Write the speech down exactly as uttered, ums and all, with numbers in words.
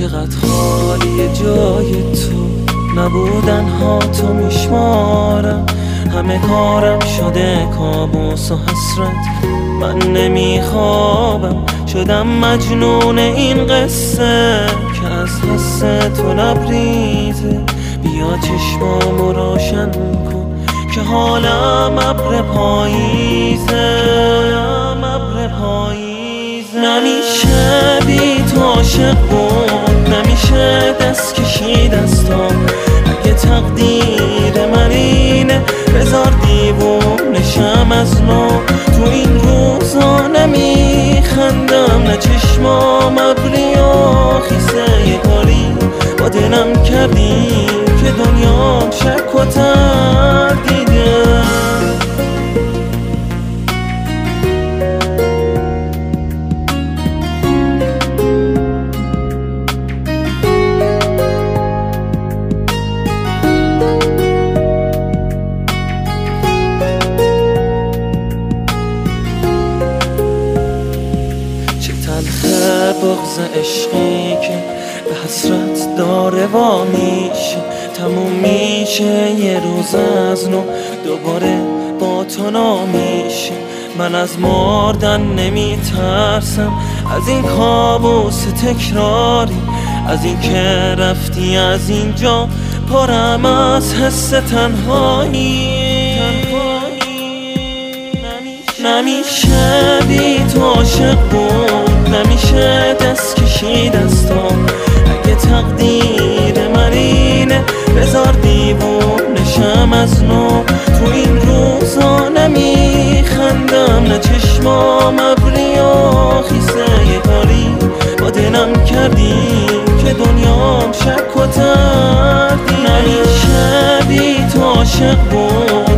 چقدر خالی جای تو، نبودن ها تو میشمارم. همه کارم شده کابوس و حسرت، من نمیخوابم. شدم مجنون این قصه که از حس تو لبریزه. بیا چشمامو روشن کن که حالم ابر پاییزه. ابر پاییزه نمیشه بی تو عاشق بود، نمیشه دست کشید از تو. اگه تقدیر من اینه بذار دیوونشم از نو. تو این روزا نمیخندم، نه چشمام ابری و خیسه. یه کاری با دلم کردی که دنیا شک و تردیده. تلخه بغض عشقی که به حسرت داره وا میشه. تموم میشه یه روز از نو، دوباره با تو نمیشه. من از مردن نمیترسم، از این کابوس تکراری. از این که رفتی از اینجا پرم از حس تنهایی. نمیشه بی تو عاشق بود، نمیشه دست کشید از تو. اگه تقدیر من اینه بذار دیوونشم از نو. تو این روزا نمیخندم، نه چشمام ابری و خیسه. یه کاری با دلم کردی که دنیام شک و تردیده. نمیشه بی تو عاشق بود،